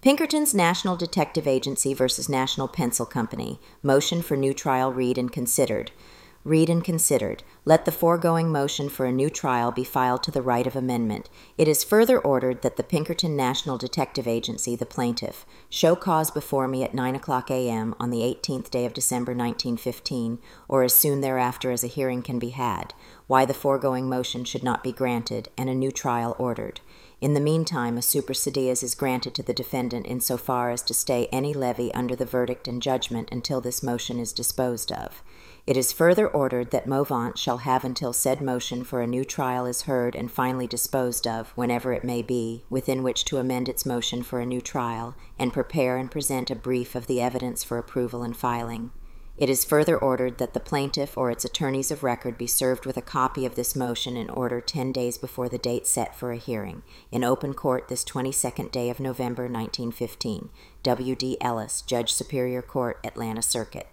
Pinkerton's National Detective Agency versus National Pencil Company. Motion for new trial read and considered. Read and considered. Let the foregoing motion for a new trial be filed to the right of amendment. It is further ordered that the Pinkerton National Detective Agency, the plaintiff, show cause before me at 9:00 a.m. on the 18th day of December 1915, or as soon thereafter as a hearing can be had, why the foregoing motion should not be granted, and a new trial ordered. In the meantime, a supersedeas is granted to the defendant insofar as to stay any levy under the verdict and judgment until this motion is disposed of. It is further ordered that Movant shall have until said motion for a new trial is heard and finally disposed of, whenever it may be, within which to amend its motion for a new trial, and prepare and present a brief of the evidence for approval and filing. It is further ordered that the plaintiff or its attorneys of record be served with a copy of this motion in order 10 days before the date set for a hearing, in open court this 22nd day of November 1915. W.D. Ellis, Judge Superior Court, Atlanta Circuit.